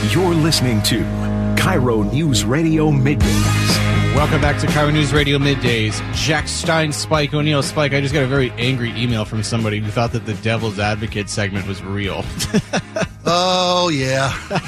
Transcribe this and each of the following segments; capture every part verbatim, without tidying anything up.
You're listening to Cairo News Radio Middays. Welcome back to Cairo News Radio Middays. Jack Stein, Spike O'Neill. Spike, I just got a very angry email from somebody who thought that the Devil's Advocate segment was real. Oh, yeah.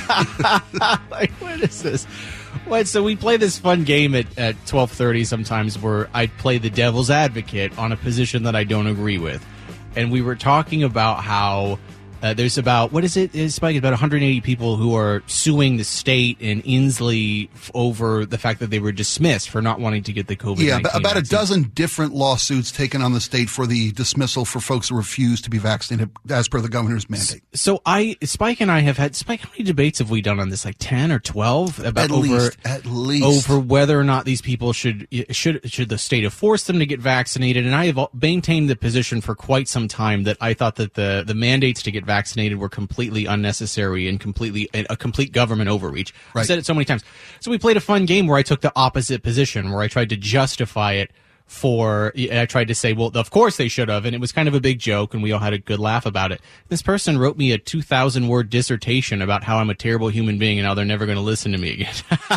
Like, what is this? What? So we play this fun game at, at twelve thirty sometimes where I play the Devil's Advocate on a position that I don't agree with. And we were talking about how uh, there's about, what is it, is Spike? About one hundred eighty people who are suing the state in Inslee f- over the fact that they were dismissed for not wanting to get the COVID nineteen Yeah, about, about a vaccine. dozen different lawsuits taken on the state for the dismissal for folks who refuse to be vaccinated as per the governor's mandate. So I, Spike and I have had, Spike, how many debates have we done on this? Like ten or twelve? About At over, least, at least. over whether or not these people should, should, should the state have forced them to get vaccinated. And I have maintained the position for quite some time that I thought that the, the mandates to get vaccinated were completely unnecessary and completely, a complete government overreach. Right. I've said it so many times. So we played a fun game where I took the opposite position, where I tried to justify it for, I tried to say, well, of course they should have, and it was kind of a big joke, and we all had a good laugh about it. This person wrote me a two thousand word dissertation about how I'm a terrible human being and how they're never going to listen to me again.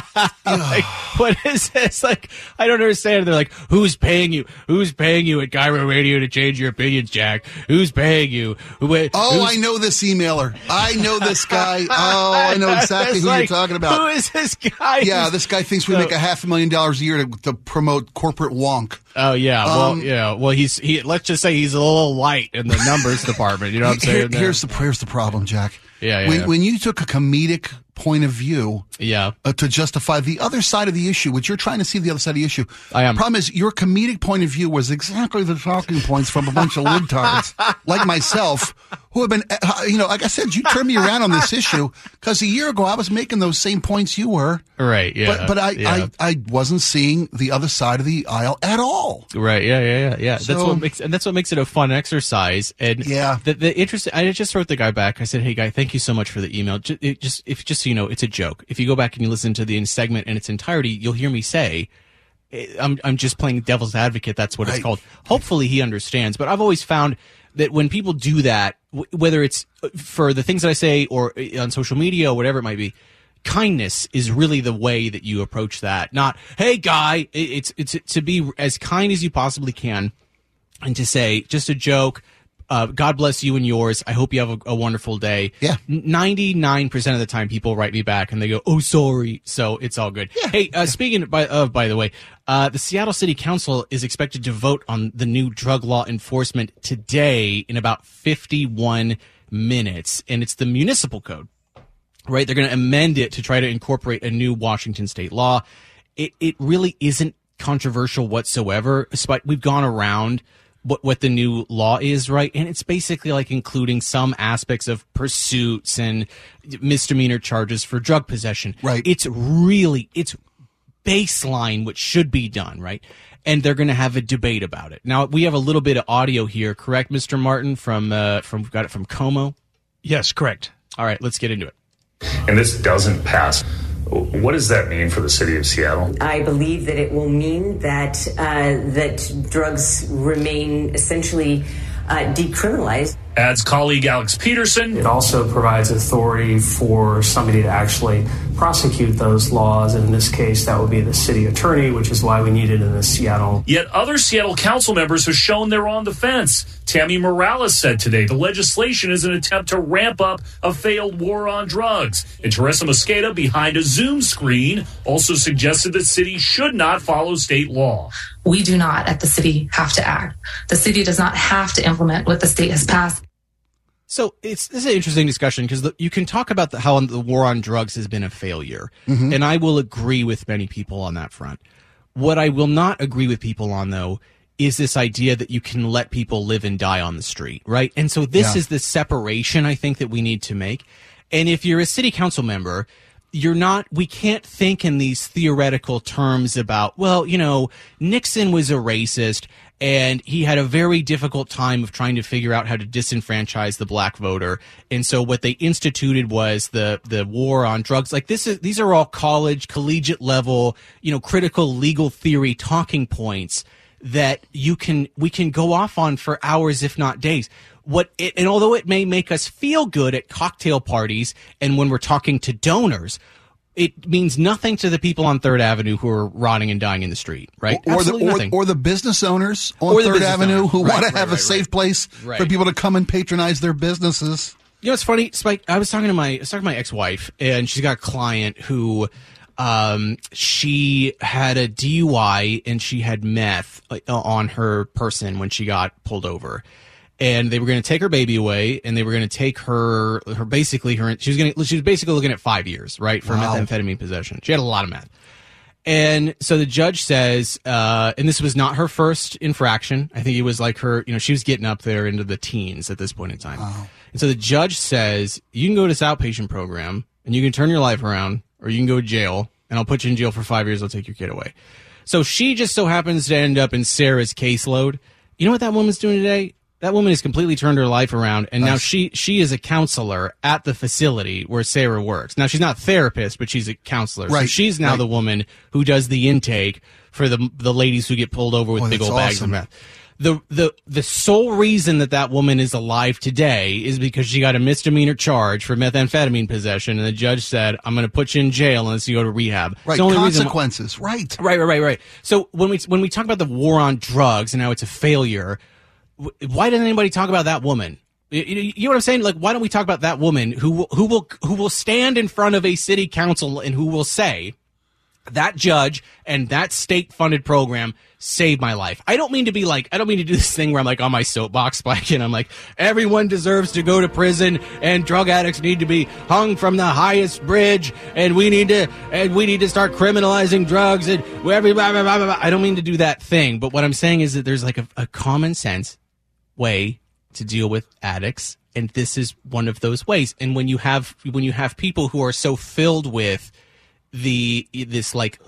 Like, what is this? Like, I don't understand. They're like, who's paying you? Who's paying you at Cairo Radio to change your opinions, Jack? Who's paying you? Who, Oh, I know this emailer. I know this guy. Oh, I know exactly It's who like, you're talking about. Who is this guy? Yeah, this guy thinks we So- make a half a million dollars a year to, to promote corporate wonk. Oh yeah, well Um, yeah, well he's he. Let's just say he's a little light in the numbers department. You know what I'm saying? Here- here's the here's the problem, Jack. Yeah, yeah, When, yeah. when you took a comedic point of view yeah. uh, to justify the other side of the issue, which you're trying to see the other side of the issue. I am. Problem is, your comedic point of view was exactly the talking points from a bunch of libtards like myself, who have been, uh, you know, like I said, you turned me around on this issue because a year ago I was making those same points you were. Right. Yeah. But, but I, yeah. I, I wasn't seeing the other side of the aisle at all. Right. Yeah. Yeah. Yeah. Yeah. that's So- what makes and that's what makes it a fun exercise. And Yeah. the the interesting. I just wrote the guy back. I said, "Hey, guy, thank you so much for the email. Just, it just if just so you know, it's a joke. If you go back and you listen to the segment in its entirety, you'll hear me say." I'm I'm just playing devil's advocate. That's what Right. it's called. Hopefully he understands. But I've always found that when people do that, w- whether it's for the things that I say or on social media or whatever it might be, kindness is really the way that you approach that. Not, hey guy, It- it's it's to be as kind as you possibly can, and to say just a joke. Uh, God bless you and yours. I hope you have a, a wonderful day. Yeah. ninety-nine percent of the time people write me back and they go, oh, sorry. So it's all good. Yeah. Hey, uh, speaking by, of, by the way, uh, the Seattle City Council is expected to vote on the new drug law enforcement today in about fifty-one minutes. And it's the municipal code, right? They're going to amend it to try to incorporate a new Washington state law. It, it really isn't controversial whatsoever. Despite we've gone around what what the new law is, right? And it's basically like including some aspects of pursuits and misdemeanor charges for drug possession. Right. It's really, it's baseline what should be done, right? And they're going to have a debate about it. Now, we have a little bit of audio here, correct, Mister Martin, from, uh, from got it from Como? Yes, correct. All right, let's get into it. And this doesn't pass. What does that mean for the city of Seattle? I believe that it will mean that uh, that drugs remain essentially uh, decriminalized. Adds colleague Alex Peterson. It also provides authority for somebody to actually prosecute those laws. And in this case, that would be the city attorney, which is why we need it in the Seattle. Yet other Seattle council members have shown they're on the fence. Tammy Morales said today the legislation is an attempt to ramp up a failed war on drugs. And Teresa Mosqueda, behind a Zoom screen, also suggested the city should not follow state law. We do not, at the city, have to act. The city does not have to implement what the state has passed. So it's this is an interesting discussion because you can talk about the, how the war on drugs has been a failure, Mm-hmm. and I will agree with many people on that front. What I will not agree with people on, though, is this idea that you can let people live and die on the street, right? And so this Yeah. is the separation I think that we need to make. And if you're a city council member, you're not, we can't think in these theoretical terms about, well, you know, Nixon was a racist and he had a very difficult time of trying to figure out how to disenfranchise the black voter. And so what they instituted was the, the war on drugs. Like this is, these are all college, collegiate level, you know, critical legal theory talking points that you can, we can go off on for hours, if not days. what it, and although it may make us feel good at cocktail parties and when we're talking to donors, it means nothing to the people on Third Avenue who are rotting and dying in the street, right? Or, or the Absolutely or, or the business owners on Or the Third business Avenue owner. who Right, want to right, have right, a safe right. place Right. for people to come and patronize their businesses. You know, it's funny, Spike. I was talking to my I was talking to my ex-wife, and she's got a client who, um, she had a D U I and she had meth uh, on her person when she got pulled over, and they were going to take her baby away, and they were going to take her her basically her she was going to she was basically looking at five years, right, for Wow. methamphetamine possession. She had a lot of meth. And so the judge says, uh, and this was not her first infraction. I think it was like her, you know, she was getting up there into the teens at this point in time. Wow. And so the judge says, you can go to this outpatient program and you can turn your life around, or you can go to jail, and I'll put you in jail for five years. I'll take your kid away. So she just so happens to end up in Sarah's caseload. You know what that woman's doing today? That woman has completely turned her life around, and now Nice. she she is a counselor at the facility where Sarah works. Now, she's not a therapist, but she's a counselor. So Right, she's now right. the woman who does the intake for the the ladies who get pulled over with Oh, big that's old bags awesome. of meth. The, the the sole reason that that woman is alive today is because she got a misdemeanor charge for methamphetamine possession, and the judge said, I'm going to put you in jail unless you go to rehab. It's Right, the only reason why- consequences. Right. Right, right, right, right. So when we when we talk about the war on drugs and how it's a failure, w- why doesn't anybody talk about that woman? You, you you know what I'm saying? Like, why don't we talk about that woman who will, who will who will stand in front of a city council and who will say, that judge and that state-funded program saved my life. I don't mean to be like, I don't mean to do this thing where I'm like on my soapbox spike and I'm like, everyone deserves to go to prison and drug addicts need to be hung from the highest bridge and we need to, and we need to start criminalizing drugs and everybody, blah, blah, blah, blah. I don't mean to do that thing, but what I'm saying is that there's like a, a common sense way to deal with addicts, and this is one of those ways. And when you have, when you have people who are so filled with the this like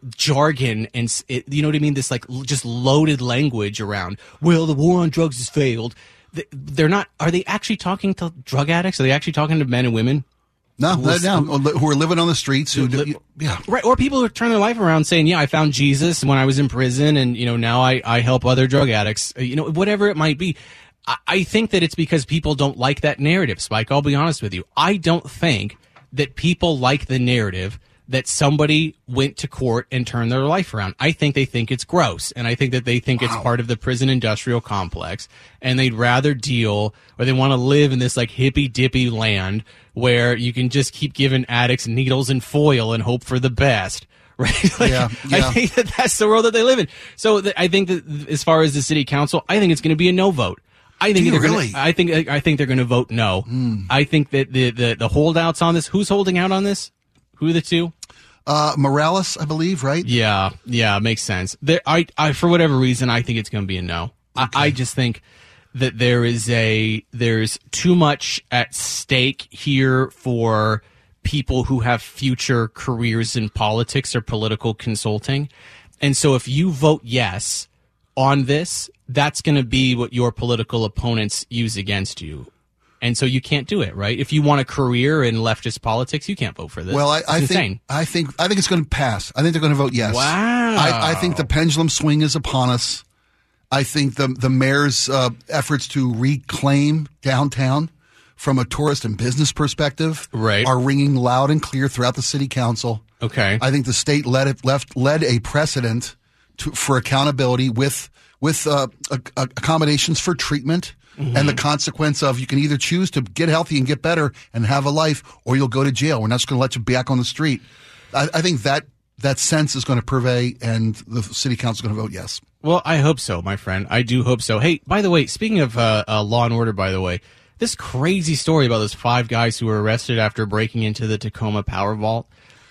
jargon and s- it, you know what I mean, this like l- just loaded language around, well, the war on drugs has failed. Th- They're not. Are they actually talking to drug addicts? Are they actually talking to men and women? No, Who was- no, who are living on the streets. Who do, Li- yeah. Right, or people who turn their life around saying, yeah, I found Jesus when I was in prison, and you know now I, I help other drug addicts. Uh, You know, whatever it might be. I, I think that it's because people don't like that narrative, Spike. I'll be honest with you. I don't think that people like the narrative that somebody went to court and turned their life around. I think they think it's gross, and I think that they think it's part of the prison industrial complex, and they'd rather deal, or they want to live in this like hippy dippy land where you can just keep giving addicts needles and foil and hope for the best. Right? Like, Yeah, I yeah. think that that's the world that they live in. So th- I think that th- as far as the city council, I think it's going to be a no vote. I think Do you they're really? Gonna, I think I think they're going to vote no. I think that the, the the holdouts on this, who's holding out on this? Who are the two? Uh, Morales, I believe, right? Yeah, yeah, makes sense. There, I, I, for whatever reason, I think it's going to be a no. I, I just think that there is a there's too much at stake here for people who have future careers in politics or political consulting, and so if you vote yes on this, that's going to be what your political opponents use against you. And so you can't do it, right? If you want a career in leftist politics, you can't vot for this. Well, I, It's I insane. think I think I think it's going to pass. I think they're going to vote yes. Wow. I, I think the pendulum swing is upon us. I think the the mayor's uh, efforts to reclaim downtown from a tourist and business perspective Right. are ringing loud and clear throughout the city council. Okay. I think the state led it, left led a precedent to, for accountability with with uh, a, a- accommodations for treatment. And the consequence of you can either choose to get healthy and get better and have a life, or you'll go to jail. We're not just going to let you back on the street. I, I think that that sense is going to pervade, and the city council is going to vote yes. Well, I hope so, my friend. I do hope so. Hey, by the way, speaking of uh, uh, Law and Order, by the way, this crazy story about those five guys who were arrested after breaking into the Tacoma Power Vault.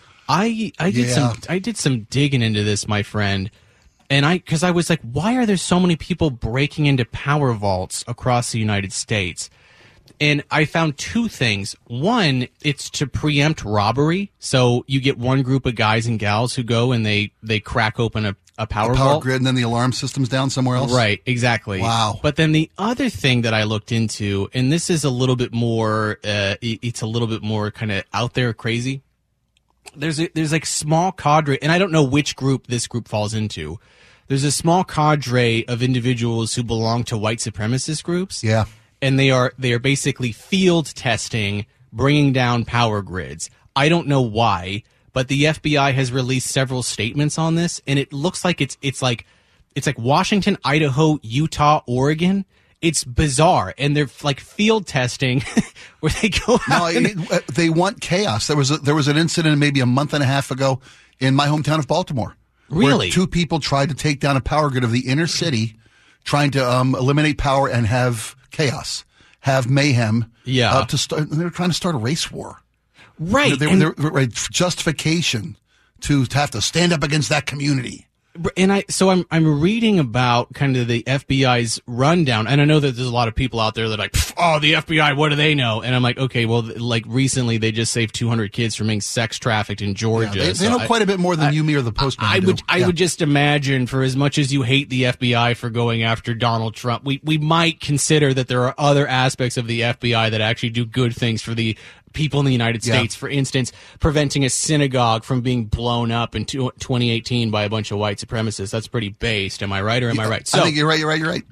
I I did Yeah. some I did some digging into this, my friend. And I, because I was like, why are there so many people breaking into power vaults across the United States? And I found two things. One, it's to preempt robbery. So you get one group of guys and gals who go and they, they crack open a, a power, Power vault. grid, and then the alarm system's down somewhere else. Right, exactly. Wow. But then the other thing that I looked into, and this is a little bit more, uh, it- it's a little bit more kind of out there crazy. There's a, there's like small cadre, and I don't know which group this group falls into. There's a small cadre of individuals who belong to white supremacist groups. Yeah. and they are they are basically field testing, bringing down power grids. I don't know why, but the F B I has released several statements on this, and it looks like it's it's like it's like Washington, Idaho, Utah, Oregon. It's bizarre, and they're like field testing where they go out. No, and it, they want chaos. There was a, there was an incident maybe a month and a half ago in my hometown of Baltimore. Really? Where two people tried to take down a power grid of the inner city, trying to um, eliminate power and have chaos, have mayhem. Yeah. Uh, to start, they were trying to start a race war. right. They, and- they, they, right, justification to, to have to stand up against that community. And I, so I'm, I'm reading about kind of the F B I's rundown, and I know that there's a lot of people out there that are like, oh, the F B I, what do they know? And I'm like, okay, well, like recently they just saved two hundred kids from being sex trafficked in Georgia. Yeah, they, they so know I, quite a bit more than I, you, me, or the postman. I do. would, I Yeah. would just imagine, for as much as you hate the F B I for going after Donald Trump, we, we might consider that there are other aspects of the F B I that actually do good things for the people in the United Yeah. States. For instance, preventing a synagogue from being blown up in two- twenty eighteen by a bunch of white supremacists. That's pretty based. Am I right or am I right? I think you're right. You're right. You're right.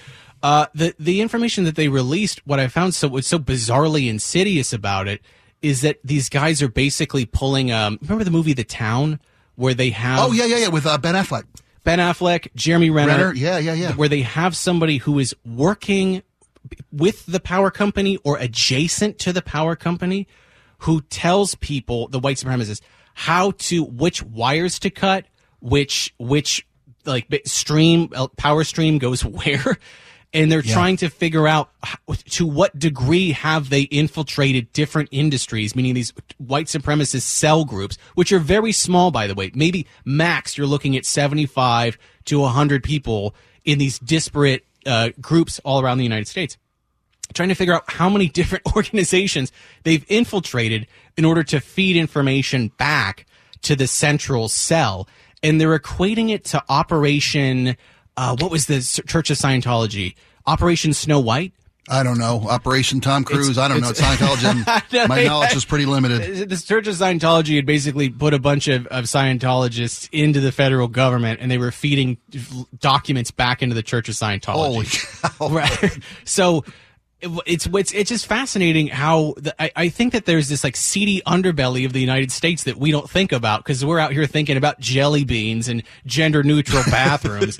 Uh, the the information that they released, what I found so was so bizarrely insidious about it, is that these guys are basically pulling. Um, remember the movie The Town, where they have Oh yeah, yeah, yeah. With uh, Ben Affleck, Ben Affleck, Jeremy Renner, Renner. Yeah, yeah, yeah. where they have somebody who is working with the power company or adjacent to the power company, who tells people, the white supremacists, how to which wires to cut, which which like stream power stream goes where. And they're Yeah. trying to figure out how, to what degree have they infiltrated different industries, meaning these white supremacist cell groups, which are very small, by the way. Maybe max, you're looking at seventy-five to one hundred people in these disparate uh, groups all around the United States, trying to figure out how many different organizations they've infiltrated in order to feed information back to the central cell. And they're equating it to Operation... Uh, what was the Church of Scientology? Operation Snow White? I don't know. Operation Tom Cruise. It's- I don't know. it's- Scientology. No, My yeah. knowledge is pretty limited. The Church of Scientology had basically put a bunch of, of Scientologists into the federal government, and they were feeding documents back into the Church of Scientology. Holy cow. Right. So it- it's it's it's just fascinating how the, I, I think that there's this like seedy underbelly of the United States that we don't think about, because we're out here thinking about jelly beans and gender neutral bathrooms.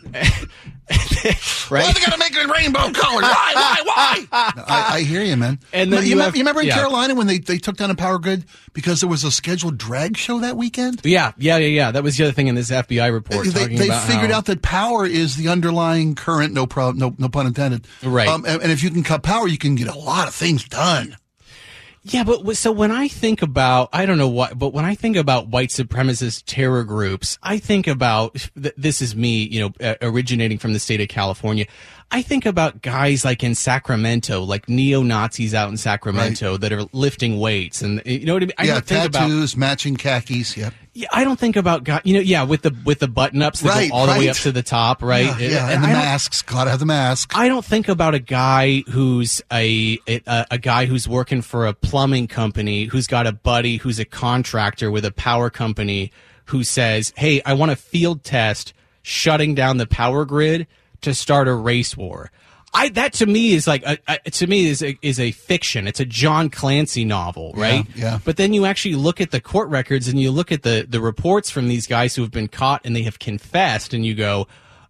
Right? Why they got to make it in rainbow colors? Why? Why? Why? I, I hear you, man. And then you, you remember, have- you remember in yeah. Carolina when they, they took down a power grid because there was a scheduled drag show that weekend? Yeah, yeah, yeah, yeah. That was the other thing in this F B I report. They, talking they about figured how, out that power is the underlying current. No problem. No, no pun intended. Right. Um, and, and if you can cut power, you can get a lot of things done. Yeah, but w- so when I think about, I don't know what, but when I think about white supremacist terror groups, I think about, th- this is me, you know, uh, originating from the state of California. I think about guys like in Sacramento, like neo-Nazis out in Sacramento that are lifting weights, and you know what I mean? I yeah, don't think about, tattoos, matching khakis. Yep. yeah, I don't think about guys, you know, yeah, with the with the button-ups that Right, go all the way right. up to the top, right? Yeah, yeah, and I the don't- masks. Gotta have the mask. I don't think about a guy who's a, a a guy who's working for a plumbing company, who's got a buddy who's a contractor with a power company, who says, "Hey, I want to field test shutting down the power grid to start a race war." I that to me is like a, a, to me is a, is a fiction. It's a John Clancy novel, right? Yeah, yeah. But then you actually look at the court records and you look at the the reports from these guys who have been caught and they have confessed, and you go,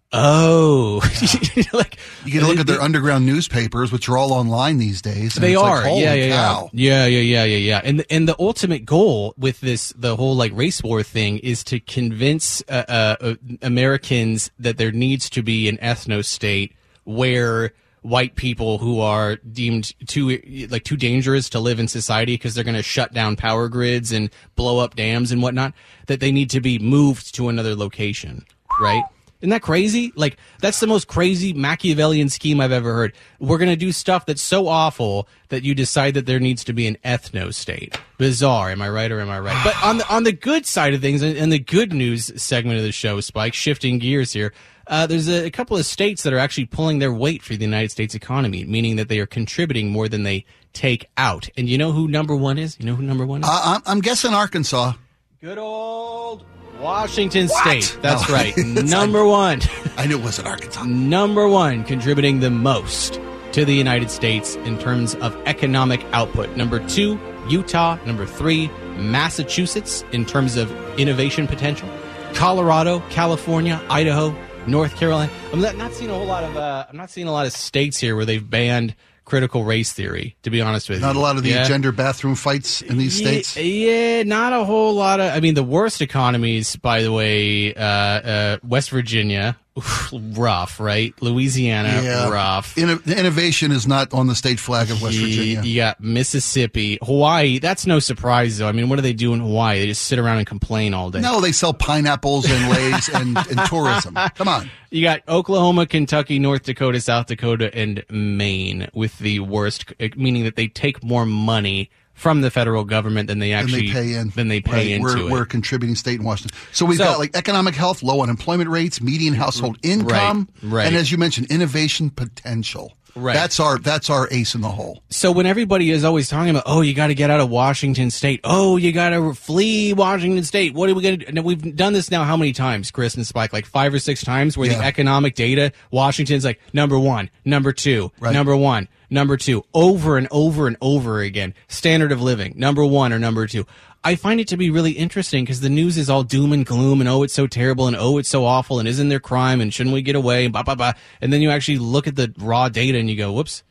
"Oh," like You can look at their underground newspapers, which are all online these days. and They it's like, are, holy yeah, yeah, cow. yeah, yeah, yeah, yeah, yeah. And and the ultimate goal with this, the whole like race war thing, is to convince uh, uh, Americans that there needs to be an ethno state where white people who are deemed too like too dangerous to live in society because they're going to shut down power grids and blow up dams and whatnot, that they need to be moved to another location, right? Isn't that crazy? Like, that's the most crazy Machiavellian scheme I've ever heard. We're going to do stuff that's so awful that you decide that there needs to be an ethno state. Bizarre. Am I right or am I right? But on the on the good side of things, and and the good news segment of the show, Spike, shifting gears here, uh, there's a, a couple of states that are actually pulling their weight for the United States economy, meaning that they are contributing more than they take out. And you know who number one is? You know who number one is? I, I'm, I'm guessing Arkansas. Good old Washington What? State. That's No. right. Number one. I knew it wasn't Arkansas. Number one, contributing the most to the United States in terms of economic output. Number two, Utah. Number three, Massachusetts in terms of innovation potential. Colorado, California, Idaho, North Carolina. I'm not, not seeing a whole lot of. Uh, I'm not seeing a lot of states here where they've banned critical race theory, to be honest with Not you. a lot of the yeah. gender bathroom fights in these yeah, states? Yeah, not a whole lot of... I mean, the worst economies, by the way, uh, uh, West Virginia, oof, rough, right? Louisiana, Yeah. rough. Inno- innovation is not on the state flag of West You, Virginia. you got Mississippi. Hawaii, that's no surprise, though. I mean, what do they do in Hawaii? They just sit around and complain all day. No, they sell pineapples and Lays and, and tourism. Come on. You got Oklahoma, Kentucky, North Dakota, South Dakota, and Maine with the worst, meaning that they take more money from the federal government than they actually than they pay in. Than they pay Right. into we're, it. We're a contributing state in Washington. So we've So- got like economic health, low unemployment rates, median household income, right. and as you mentioned, innovation potential. Right. That's our that's our ace in the hole. So when everybody is always talking about, oh, you got to get out of Washington State. Oh, you got to flee Washington State. What are we going to do? We've done this now how many times, Chris and Spike? Like five or six times where Yeah. the economic data, Washington's like number one, number two, Right. number one, number two, over and over and over again. Standard of living, number one or number two. I find it to be really interesting because the news is all doom and gloom and oh, it's so terrible and oh, it's so awful and isn't there crime and shouldn't we get away and blah, blah, blah. And then you actually look at the raw data and you go, whoops.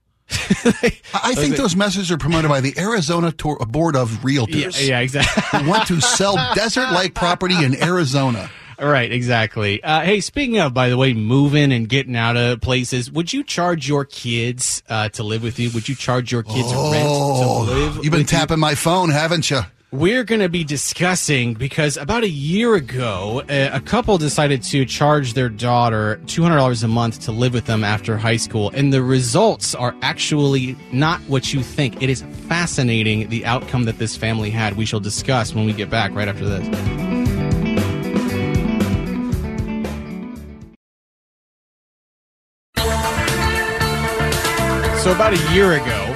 I I think those messages are promoted by the Arizona Tor- Board of Realtors. Yeah, yeah, exactly. who want to sell desert-like property in Arizona. Right, exactly. Uh, hey, speaking of, by the way, moving and getting out of places, would you charge your kids uh, to live with you? Would you charge your kids Oh, rent to live you've been with tapping my phone, haven't you? you? We're going to be discussing, because about a year ago, a, a couple decided to charge their daughter two hundred dollars a month to live with them after high school, and the results are actually not what you think. It is fascinating, the outcome that this family had. We shall discuss when we get back right after this. So about a year ago,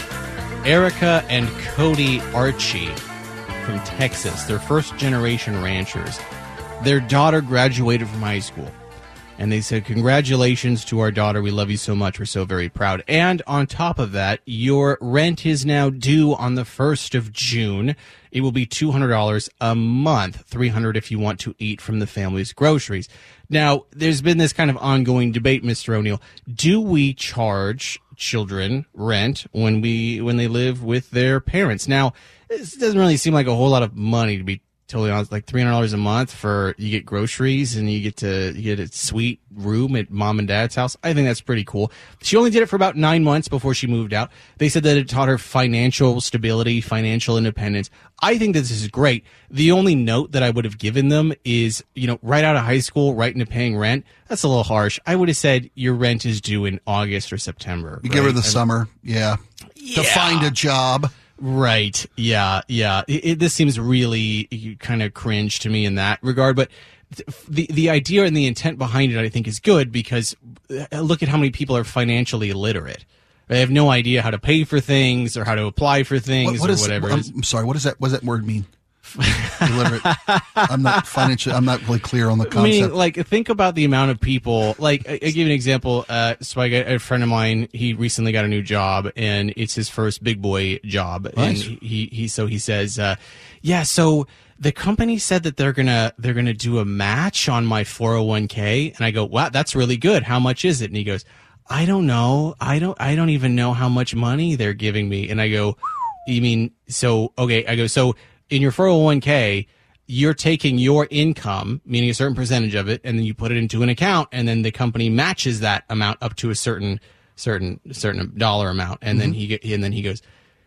Erica and Cody Archie from Texas, they're first generation ranchers. Their daughter graduated from high school. And they said, congratulations to our daughter. We love you so much. We're so very proud. And on top of that, your rent is now due on the first of June. It will be two hundred dollars a month, three hundred dollars if you want to eat from the family's groceries. Now, there's been this kind of ongoing debate, Mister O'Neill. Do we charge children rent when we when they live with their parents? Now, this doesn't really seem like a whole lot of money, to be totally honest. Like three hundred dollars a month for you get groceries and you get to you get a sweet room at mom and dad's house. I think that's pretty cool. She only did it for about nine months before she moved out. They said that it taught her financial stability, financial independence. I think this is great. The only note that I would have given them is, you know, right out of high school, right into paying rent. That's a little harsh. I would have said your rent is due in August or September. You right? give her the I mean, summer, yeah. Yeah. To find a job. Right. Yeah. Yeah. It, it, this seems really kind of cringe to me in that regard. But th- the the idea and the intent behind it, I think, is good because look at how many people are financially illiterate. They have no idea how to pay for things or how to apply for things What, what or is, whatever. I'm, I'm sorry. What does that? What does that word mean? Illiterate. I'm not financially. I'm not really clear on the concept. Meaning, like, think about the amount of people. Like, I, I give you an example. Uh, so I got a friend of mine. He recently got a new job, and it's his first big boy job. Nice. And he he so he says, uh, yeah. So the company said that they're gonna they're gonna do a match on my four oh one k, and I go, wow, that's really good. How much is it? And he goes, I don't know. I don't I don't even know how much money they're giving me. And I go, you mean so? Okay. I go so. In your four oh one k, you're taking your income, meaning a certain percentage of it, and then you put it into an account, and then the company matches that amount up to a certain certain certain dollar amount, and mm-hmm. then he get, and then he goes,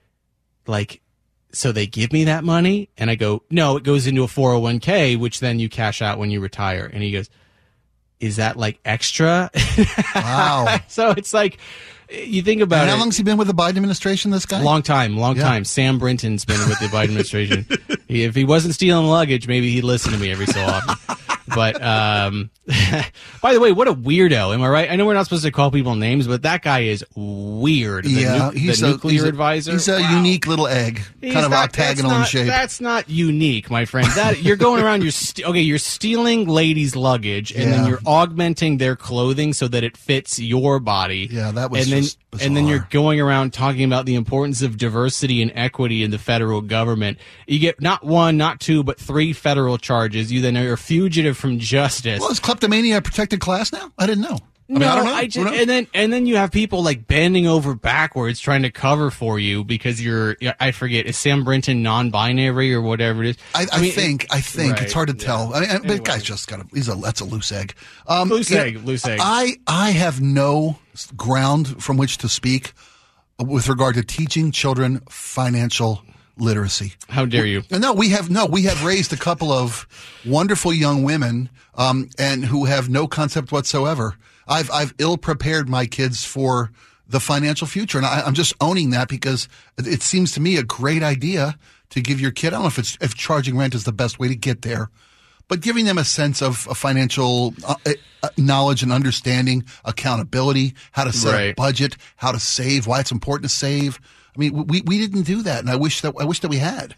like, so they give me that money, and I go, no, it goes into a four oh one k, which then you cash out when you retire, and he goes, is that like extra? Wow. So it's like. You think about and it. how long's he been with the Biden administration, this guy? Long time, long Yeah. time. Sam Brinton's been with the Biden administration. He, if he wasn't stealing luggage, maybe he'd listen to me every so often. But um, By the way, what a weirdo. Am I right? I know we're not supposed to call people names, but that guy is weird. The yeah, nu- he's the a, nuclear he's a, advisor. He's a Wow. unique little egg, He's kind of not- octagonal that's in not, shape. That's not unique, my friend. That you're going around. You're st- okay. You're stealing ladies' luggage, and Yeah. then you're augmenting their clothing so that it fits your body. Yeah, that was and then, just bizarre. And then you're going around talking about the importance of diversity and equity in the federal government. You get not one, not two, but three federal charges. You then are a fugitive from justice. Well, is kleptomania a protected class now? I didn't know. I mean, no, I don't know. I Who just, knows? and then and then you have people like bending over backwards trying to cover for you because you're I forget is Sam Brinton non-binary or whatever it is. I, I, mean, think it- I think right, it's hard to yeah. tell. I mean, but Anyway. the guy's just got a he's a that's a loose egg. Um, Loose you know, egg, loose egg. I I have no ground from which to speak with regard to teaching children financial literacy. How dare you? No, we have no. We have raised a couple of wonderful young women, um, and who have no concept whatsoever. I've I've ill prepared my kids for the financial future, and I, I'm just owning that because it, it seems to me a great idea to give your kid. I don't know if it's if charging rent is the best way to get there, but giving them a sense of, of financial uh, uh, knowledge and understanding, accountability, how to set a Right. budget, how to save, why it's important to save. I mean, we we didn't do that, and I wish that I wish that we had.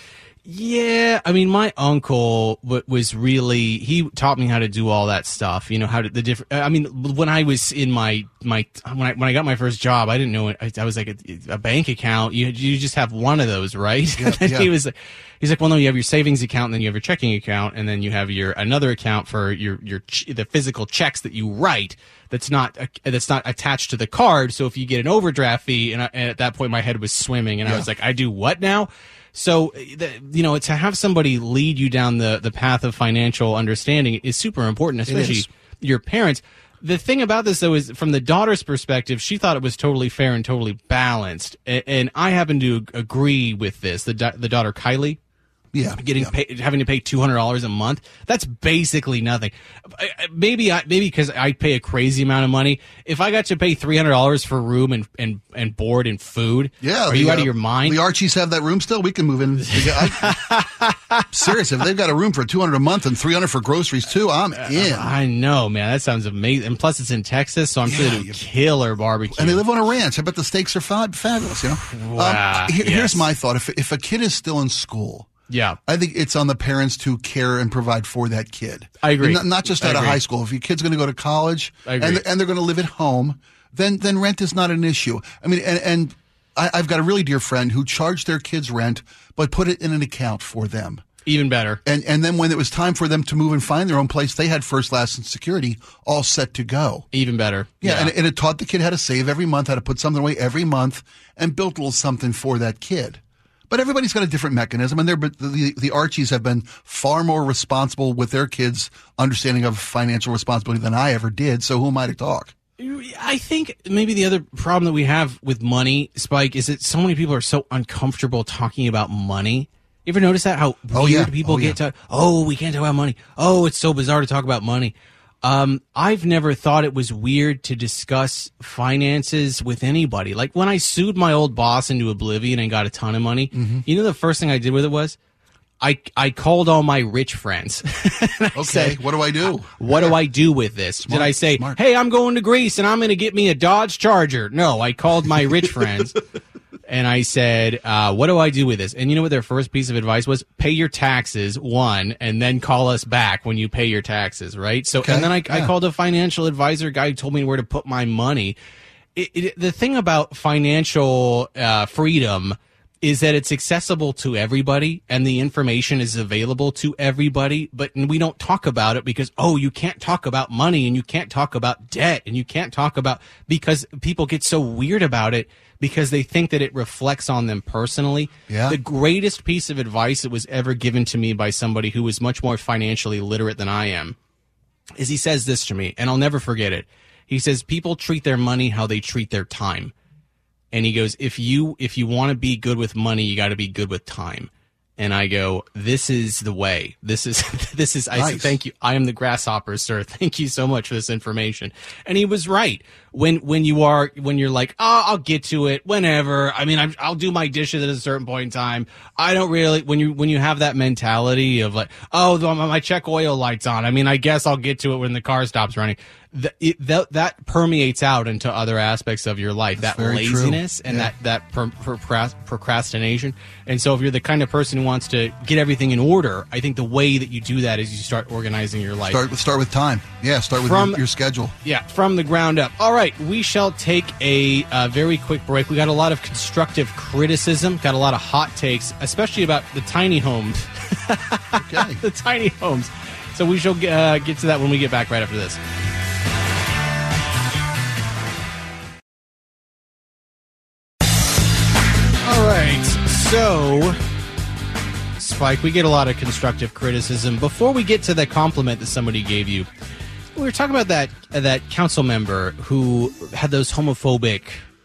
Yeah, I mean, my uncle w- was really, he taught me how to do all that stuff, you know, how to, the different, I mean, when I was in my, my, when I, when I got my first job, I didn't know it, I, I was like a, a bank account, you, you just have one of those, right? Yeah, And then yeah. he was like, he's like, well, no, you have your savings account, and then you have your checking account, and then you have your, another account for your, your, ch- the physical checks that you write. That's not uh, that's not attached to the card. So if you get an overdraft fee, and, I, and at that point my head was swimming, and I Yeah. was like, I do what now? So, the, you know, to have somebody lead you down the, the path of financial understanding is super important, especially is. your parents. The thing about this, though, is from the daughter's perspective, she thought it was totally fair and totally balanced. And, and I happen to agree with this. The, da- the daughter, Kylie, Yeah, getting yeah. paid, having to pay two hundred dollars a month. That's basically nothing. I- I- Maybe I, maybe because I pay a crazy amount of money. If I got to pay three hundred dollars for room and, and, and board and food, Yeah, are the, you out uh, of your mind? The Archies have that room still. We can move in. I, seriously, if they've got a room for two hundred a month and three hundred for groceries too, I'm in. I know, man. That sounds amazing. And plus, it's in Texas, so I'm sure Yeah, they do you- killer barbecue. And they live on a ranch. I bet the steaks are fab- fabulous. You know. Wow, um, here- yes. Here's my thought: if if a kid is still in school, yeah. I think it's on the parents to care and provide for that kid. I agree. Not, not just I out of agree. high school. If your kid's going to go to college I agree. and and they're going to live at home, then then rent is not an issue. I mean, and, and I, I've got a really dear friend who charged their kids rent, but put it in an account for them. Even better. And and then when it was time for them to move and find their own place, they had first, last, and security all set to go. Even better. Yeah, And, and it taught the kid how to save every month, how to put something away every month, and built a little something for that kid. But everybody's got a different mechanism, and they're, but the the Archies have been far more responsible with their kids' understanding of financial responsibility than I ever did. So who am I to talk? I think maybe the other problem that we have with money, Spike, is that so many people are so uncomfortable talking about money. You ever notice that? How Oh, weird yeah. people Oh, get yeah. to, oh, we can't talk about money. Oh, it's so bizarre to talk about money. Um, I've never thought it was weird to discuss finances with anybody. Like when I sued my old boss into oblivion and got a ton of money, Mm-hmm. you know the first thing I did with it was? I, I called all my rich friends. And I Okay, said, what do I do? what do I do with this? Did I say, smart. hey, I'm going to Greece and I'm going to get me a Dodge Charger? No, I called my rich friends and I said, uh, what do I do with this? And you know what their first piece of advice was? Pay your taxes, one, and then call us back when you pay your taxes, right? So, Okay, and then I, I yeah. called a financial advisor guy who told me where to put my money. It, it, the thing about financial uh, freedom is that it's accessible to everybody and the information is available to everybody, but we don't talk about it because, oh, you can't talk about money and you can't talk about debt and you can't talk about, because people get so weird about it because they think that it reflects on them personally. Yeah. The greatest piece of advice that was ever given to me by somebody who was much more financially literate than I am is he says this to me, and I'll never forget it. He says, people treat their money how they treat their time. And he goes, if you if you want to be good with money, you got to be good with time. And I go, this is the way. This is, this is, I Nice. said, thank you. I am the grasshopper, sir. Thank you so much for this information. And he was right. When, when you are, when you're like, oh, I'll get to it whenever. I mean, I'm, I'll do my dishes at a certain point in time. I don't really, when you, when you have that mentality of like, oh, the- my check oil light's on. I mean, I guess I'll get to it when the car stops running. Th- it, that, that permeates out into other aspects of your life. That's that very true. laziness and Yeah. that, that per, per, procrast- procrastination. And so if you're the kind of person who wants to get everything in order, I think the way that you do that is you start organizing your life. Start with start with time. Yeah, start with From- your, your schedule. Yeah, from the ground up. All right, we shall take a uh, very quick break. We got a lot of constructive criticism, got a lot of hot takes, especially about the tiny homes. Okay. the tiny homes. So we shall uh, get to that when we get back right after this. All right, so Spike, we get a lot of constructive criticism. Before we get to the compliment that somebody gave you, we were talking about that uh, that council member who had those homophobic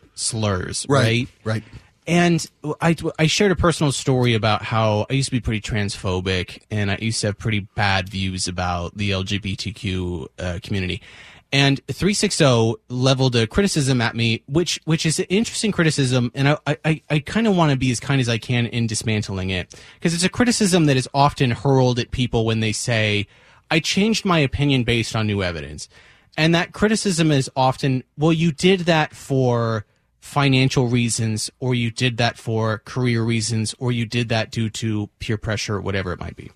slurs, right? Right. And I, I shared a personal story about how I used to be pretty transphobic and I used to have pretty bad views about the L G B T Q uh, community. And three sixty leveled a criticism at me, which which is an interesting criticism, and I I, I kind of want to be as kind as I can in dismantling it, because it's a criticism that is often hurled at people when they say, I changed my opinion based on new evidence. And that criticism is often, well, you did that for financial reasons, or you did that for career reasons, or you did that due to peer pressure, or whatever it might be.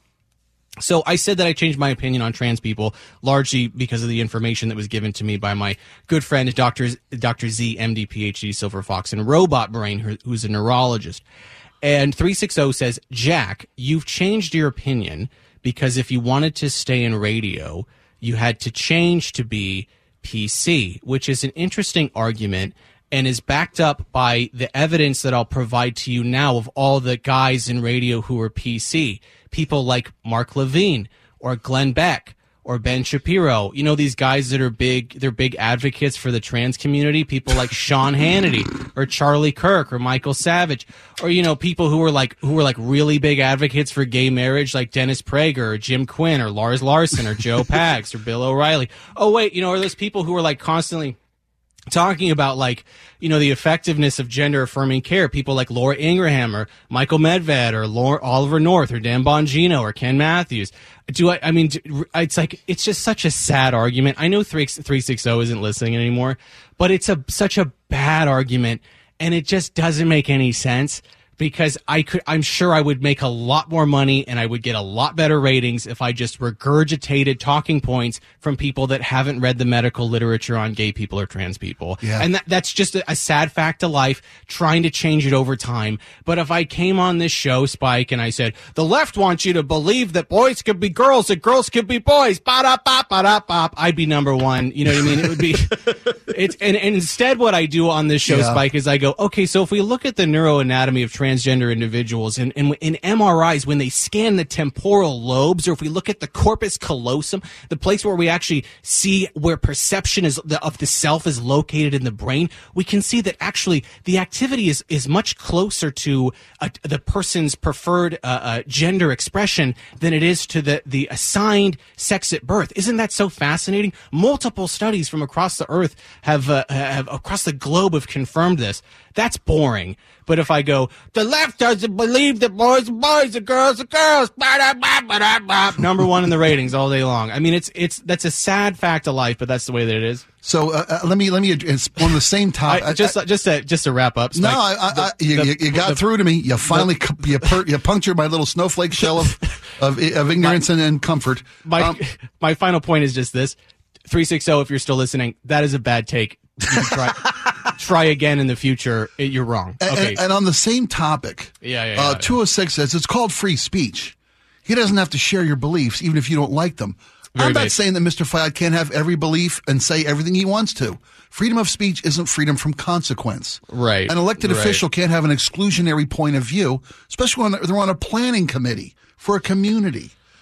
So I said that I changed my opinion on trans people largely because of the information that was given to me by my good friend, Doctor Doctor Z, M D, P H D, Silver Fox, and Robot Brain, who- who's a neurologist. And three sixty says, Jack, you've changed your opinion because if you wanted to stay in radio, you had to change to be P C, which is an interesting argument and is backed up by the evidence that I'll provide to you now of all the guys in radio who are P C. People like Mark Levine or Glenn Beck or Ben Shapiro. You know, these guys that are big, they're big advocates for the trans community. People like Sean Hannity or Charlie Kirk or Michael Savage, or, you know, people who were like, who were like really big advocates for gay marriage, like Dennis Prager or Jim Quinn or Lars Larson or Joe Pags or Bill O'Reilly. Oh, wait, you know, are those people who were like constantly talking about, like, you know, the effectiveness of gender affirming care, people like Laura Ingraham or Michael Medved or Laura, Oliver North or Dan Bongino or Ken Matthews. Do I, I mean, do, it's like, it's just such a sad argument. I know three sixty isn't listening anymore, but it's a, such a bad argument, and it just doesn't make any sense. Because I could, I'm sure I would make a lot more money and I would get a lot better ratings if I just regurgitated talking points from people that haven't read the medical literature on gay people or trans people. Yeah. And that, that's just a, a sad fact of life, trying to change it over time. But if I came on this show, Spike, and I said, the left wants you to believe that boys could be girls and girls could be boys, ba-da-bop, ba-da-bop, I'd be number one. You know what I mean? It would be, it's, and, and instead what I do on this show, Yeah. Spike, is I go, okay, so if we look at the neuroanatomy of transgender individuals, and, and in M R Is, when they scan the temporal lobes, or if we look at the corpus callosum, the place where we actually see where perception is the, of the self is located in the brain, we can see that actually the activity is, is much closer to uh, the person's preferred uh, uh, gender expression than it is to the, the assigned sex at birth. Isn't that so fascinating? Multiple studies from across the earth have, uh, have across the globe have confirmed this. That's boring. But if I go, the left doesn't believe that boys are boys and girls are girls, ba-da-ba-ba-da-ba, number one in the ratings all day long. I mean, it's it's that's a sad fact of life, but that's the way that it is. So uh, uh, let me let me. It's on the same topic. I, just just to just to wrap up. No, Spike, I, I, I, the- you, the- you, you got the- through to me. You finally the- you, per, you punctured my little snowflake shell of of, of ignorance and, and comfort. My Um, my final point is just this: three sixty. If you're still listening, that is a bad take. You can try try again in the future. You're wrong. and, Okay. and, and on the same topic, Yeah, yeah, yeah, uh, yeah. two oh six says it's called free speech. He doesn't have to share your beliefs, even if you don't like them. Very I'm not base. saying that Mister Fayad can't have every belief and say everything he wants to. Freedom of speech isn't freedom from consequence. Right, An elected right. official can't have an exclusionary point of view, especially when they're on a planning committee for a community.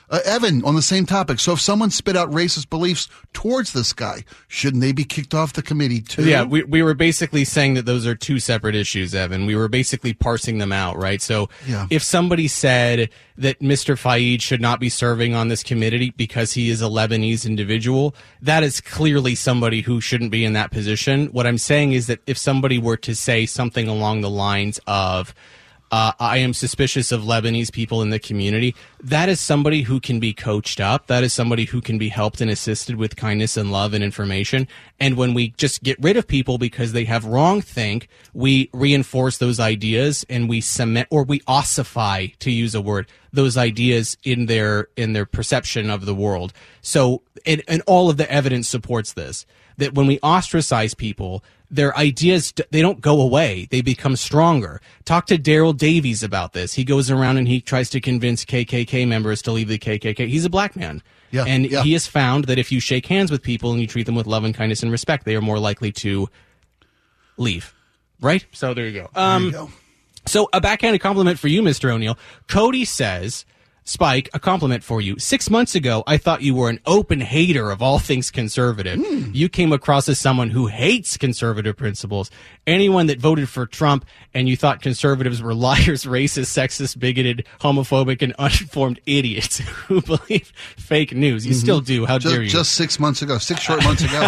Uh, Evan, on the same topic. So if someone spit out racist beliefs towards this guy, shouldn't they be kicked off the committee too? Yeah, we we were basically saying that those are two separate issues, Evan. We were basically parsing them out, right? So Yeah. if somebody said that Mister Faid should not be serving on this committee because he is a Lebanese individual, that is clearly somebody who shouldn't be in that position. What I'm saying is that if somebody were to say something along the lines of, Uh, I am suspicious of Lebanese people in the community, that is somebody who can be coached up. That is somebody who can be helped and assisted with kindness and love and information. And when we just get rid of people because they have wrong think, we reinforce those ideas and we cement, or we ossify, to use a word, those ideas in their in their perception of the world. So, and, and all of the evidence supports this, that when we ostracize people, their ideas, they don't go away. They become stronger. Talk to Daryl Davies about this. He goes around and he tries to convince K K K members to leave the K K K. He's a black man. Yeah, and yeah. he has found that if you shake hands with people and you treat them with love and kindness and respect, they are more likely to leave. Right? So there you go. Um, there you go. So a backhanded compliment for you, Mister O'Neill. Cody says, Spike, a compliment for you. Six months ago, I thought you were an open hater of all things conservative. Mm. You came across as someone who hates conservative principles. Anyone that voted for Trump and you thought conservatives were liars, racist, sexist, bigoted, homophobic, and uninformed idiots who believe fake news. You mm-hmm. still do. How just, dare you? Just six months ago, six short months ago.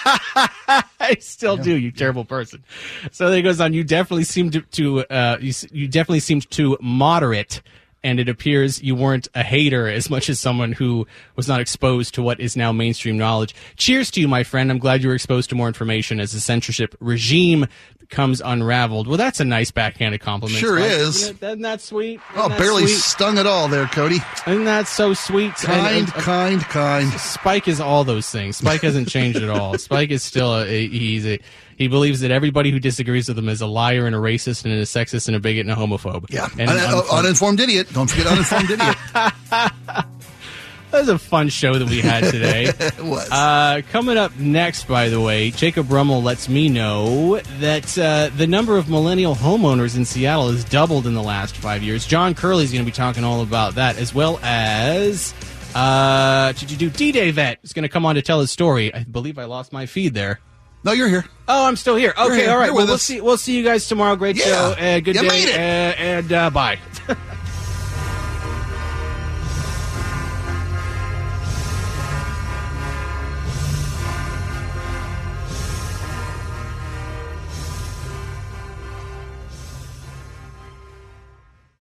I still yeah. do, you terrible person. So there he goes on. You definitely seemed to, to uh, you, you definitely seemed to moderate. And it appears you weren't a hater as much as someone who was not exposed to what is now mainstream knowledge. Cheers to you, my friend. I'm glad you were exposed to more information as the censorship regime becomes unraveled. Well, that's a nice backhanded compliment. Sure Spike. is. Isn't, it, isn't that sweet? Isn't Oh, that barely sweet? stung at all there, Cody. Isn't that so sweet? Kind, And, uh, kind, kind. Spike is all those things. Spike hasn't changed at all. Spike is still a, he's a, he believes that everybody who disagrees with him is a liar and a racist and a sexist and a bigot and a homophobe. Yeah, and Un- uninformed. uninformed idiot. Don't forget uninformed idiot. That was a fun show that we had today. It was. Uh, coming up next, by the way, Jacob Brummel lets me know that uh, the number of millennial homeowners in Seattle has doubled in the last five years. John Curley's going to be talking all about that, as well as uh, D-Day Vet is going to come on to tell his story. I believe I lost my feed there. No, you're here. Oh, I'm still here. Okay, here. all right. You're well, with we'll us. see. We'll see you guys tomorrow. Great Yeah. show. Uh, good You day. made it. Uh, and uh, bye.